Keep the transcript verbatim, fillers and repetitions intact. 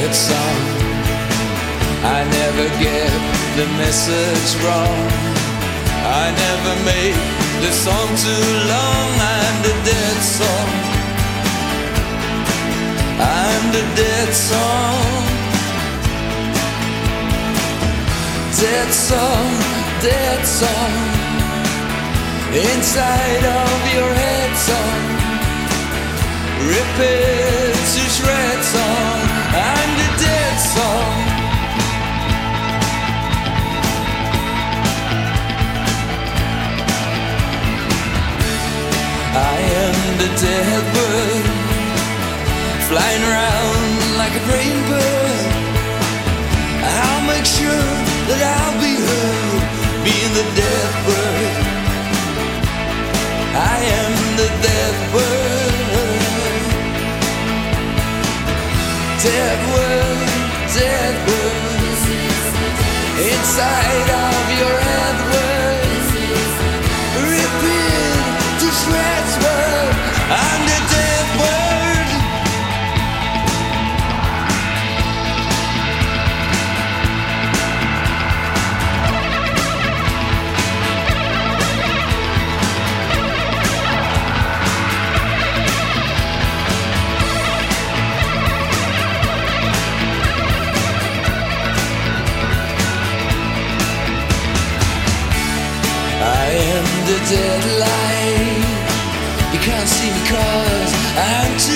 dead song. I never get the message wrong. I never make the song too long. I'm the dead song. I'm the dead song. Dead song, dead song. Inside of your head song. Rip it to shreds song. I'm the dead song. I am the dead bird, flying around like a praying bird. I'll make sure that I'll be heard, being the dead bird. I am the dead bird. Dead bird, dead bird. Inside of your head bird. Repeat to shreds bird. I'm the dead bird. I am the dead light. You can't see me 'cause I'm too